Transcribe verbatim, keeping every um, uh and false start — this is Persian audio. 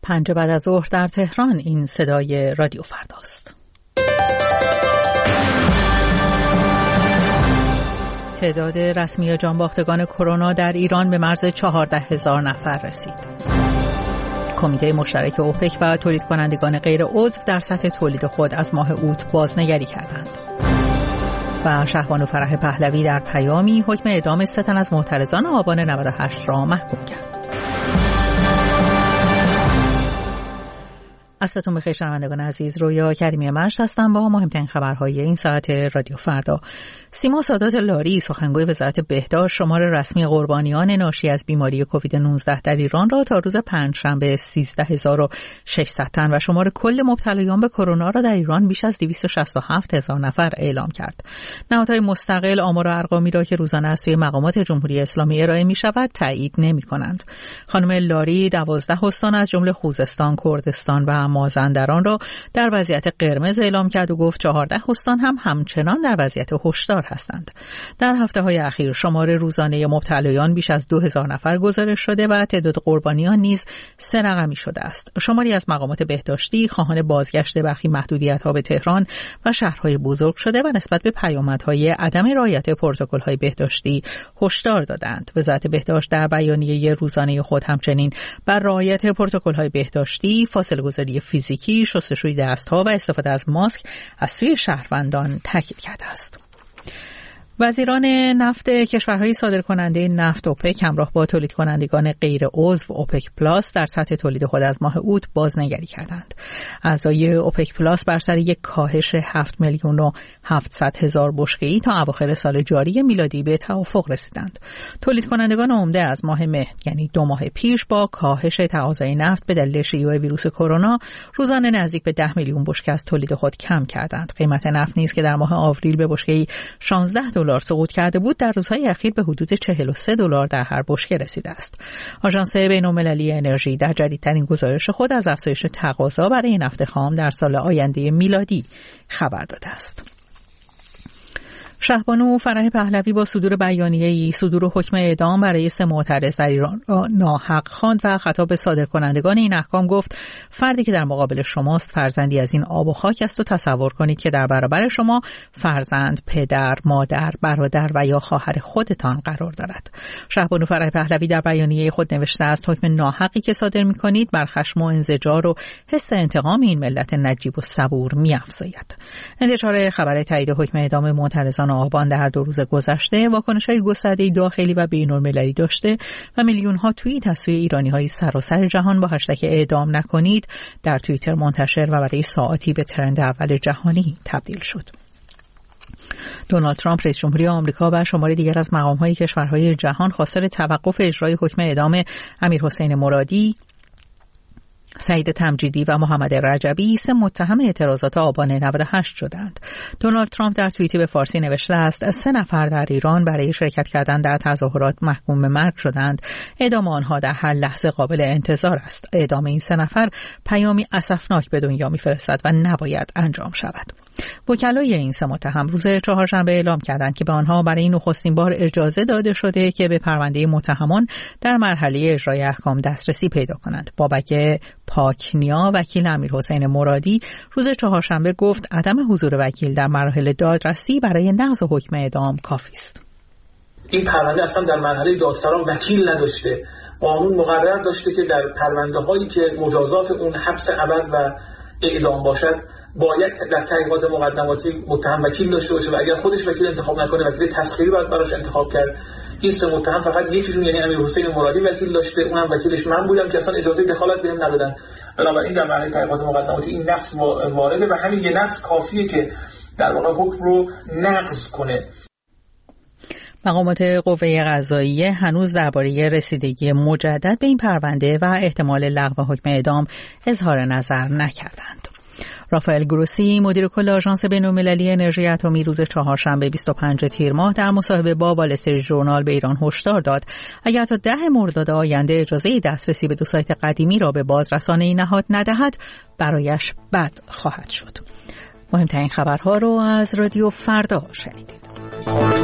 پنج بعد از ظهر در تهران. این صدای رادیو فرداست. تعداد رسمی جانباختگان کرونا در ایران به مرز چهارده هزار نفر رسید. کمیته مشترک اوپک و تولید کنندگان غیر عضو در سطح تولید خود از ماه اوت بازنگری کردند. و شهبانو فرح پهلوی در پیامی حکم اعدام سه تن از معترضان آبان نود و هشت را محکوم کرد. عصرتون بخیر شنوندگان عزیز، رویا کریمی مشت هستم با مهمترین خبرهای این ساعت رادیو فردا. سیما سادات لاری سخنگوی وزارت بهداشت شمار رسمی قربانیان ناشی از بیماری کووید نوزده در ایران را تا روز پنجشنبه سیزده هزار و ششصد تن و شمار کل مبتلایان به کرونا را در ایران بیش از دویست و شصت و هفت هزار نفر اعلام کرد. نهادهای مستقل آمار و ارقامی را که روزانه از سوی مقامات جمهوری اسلامی ارائه می شود تایید نمی کنند. خانم لاری دوازده استان از جمله خوزستان، کردستان و مازندران را در وضعیت قرمز اعلام کرد و گفت چهارده استان هم همچنان در وضعیت هشدار هستند. در هفته‌های اخیر شمار روزانه مبتلایان بیش از دو هزار نفر گزارش شده و تعداد قربانیان نیز سه رقمی شده است. شماری از مقامات بهداشتی خواهان بازگشت برخی محدودیت‌ها به تهران و شهرهای بزرگ شده و نسبت به پیامدهای عدم رعایت پروتکل‌های بهداشتی هشدار دادند. وزارت بهداشت در بیانیه روزانه خود همچنین بر رعایت پروتکل‌های بهداشتی، فاصله‌گذاری فیزیکی، شستشوی دست‌ها و استفاده از ماسک از سوی شهروندان تاکید کرده است. وزیران نفت کشورهای صادرکننده نفت اوپک همراه با تولید کنندگان غیر عضو اوپک پلاس در سطح تولید خود از ماه اوت بازنگری کردند. اعضای اوپک پلاس بر سر یک کاهش هفت میلیون و هفتصد هزار بشکه‌ای تا اواخر سال جاری میلادی به توافق رسیدند. تولید کنندگان عمده از ماه مهر یعنی دو ماه پیش با کاهش تقاضای نفت به دلیل شیوع ویروس کرونا روزانه نزدیک به ده میلیون بشکه از تولید خود کم کردند. قیمت نفت نیز که در ماه آوریل به بشکه‌ای شانزده دلار سقوط کرده بود در روزهای اخیر به حدود چهل و سه دلار در هر بشکه رسیده است. آژانس بین‌المللی انرژی در جدیدترین گزارش خود از افزایش تقاضا برای نفت خام در سال آینده میلادی خبر داده است. شهبانو فرح پهلوی با صدور بیانیه‌ای صدور حکم اعدام برای سه معترض در ایران ناحق خواند و خطاب به صادرکنندگان این احکام گفت فردی که در مقابل شماست فرزندی از این آب و خاک است و تصور کنید که در برابر شما فرزند، پدر، مادر، برادر و یا خواهر خودتان قرار دارد. شهبانو فرح پهلوی در بیانیه خود نوشته است حکم ناحقی که صادر می‌کنید بر خشم و انزجار و حس انتقام این ملت نجیب و صبور می‌افزاید. انتشار خبر تایید حکم اعدام معترضان آبان در دو روز گذشته واکنش‌های گسترده داخلی و بین‌المللی داشته و میلیون‌ها توییت از سوی ایرانی‌های سراسر جهان با هشتگ اعدام نکنید در توییتر منتشر و برای ساعاتی به ترند اول جهانی تبدیل شد. دونالد ترامپ رئیس جمهوری آمریکا و شماری دیگر از مقام‌های کشورهای جهان خواستار توقف اجرای حکم اعدام امیرحسین مرادی، سعید تمجیدی و محمد رجبی سه متهم اعتراضات آبان نود و هشت شدند. دونالد ترامپ در توییتی به فارسی نوشته است سه نفر در ایران برای شرکت کردن در تظاهرات محکوم به مرگ شدند. اعدام آنها در هر لحظه قابل انتظار است. اعدام این سه نفر پیامی اسفناک به دنیا می‌فرستد و نباید انجام شود. وکلای این سه متهم روز چهارشنبه اعلام کردند که به آنها برای نخستین بار اجازه داده شده که به پرونده متهمان در مرحله اجرای احکام دسترسی پیدا کنند. بابک پاکنیا وکیل امیرحسین مرادی روز چهارشنبه گفت عدم حضور وکیل در مراحل دادرسی برای نقض حکم اعدام کافی است. این پرونده اصلا در مرحله دادسرا وکیل نداشته. قانون مقرر داشته که در پرونده هایی که مجازات اون حبس ابد و اعدام باشد باید در تحقیقات مقدماتی متهم وکیل داشته باشه و اگر خودش وکیل انتخاب نکنه وکیل تسخیری باید براش انتخاب کرد. این سه متهم فقط یکیشون یعنی امیرحسین مرادی وکیل داشته، اونم وکیلش من بودم که اصلا اجازه دخالت بهم ندادن. بنابراین در مرحله تحقیقات مقدماتی این نقض وارده و همین یه نقض کافیه که در واقع حکم رو نقض کنه. مقامات قوه قضاییه هنوز درباره رسیدگی مجدد به این پرونده و احتمال لغو حکم اعدام اظهار نظر نکردند. رافائل گروسی مدیر کل آژانس بین‌المللی انرژی اتمی روز چهارشنبه بیست و پنجم تیر ماه در مصاحبه با وال استریت ژورنال به ایران هشدار داد اگر تا ده مرداد آینده اجازه دسترسی به دو سایت قدیمی را به بازرسانی نهاد ندهد برایش بد خواهد شد. مهمترین خبرها رو از رادیو فردا شنیدید.